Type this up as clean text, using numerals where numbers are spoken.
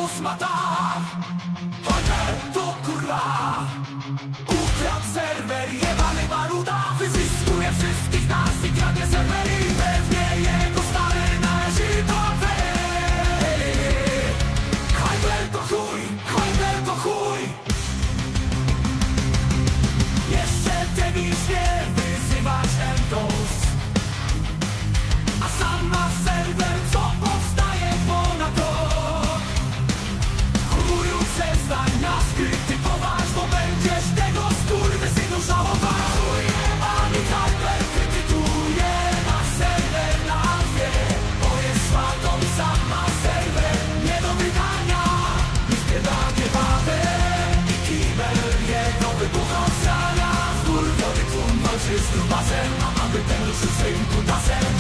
kosmata. Hacker to kurwa, ukradł serwer, jebany maruda. Wyzyskuje wszystkich nas i kradnie serwery. Pewnie jego stary należy do wej. Hyper to chuj, Hyper to chuj. Jeszcze technicznie wyzywać MDOS, a sam ma serwer, co powstaje ponadto. Chuju, przestań nas krytykować, bo będziesz tego skurwysynu żałować. Chujebany Hyper krytykuje nasz serwer na dwie. Bo jest szmatą, sam ma serwer nie do wydania. Nic biedanie babę i kibel jedno wybuchą strania. Wkurwiony tłum walczy z grubasem, a aby ten ruszył swoim kutasem.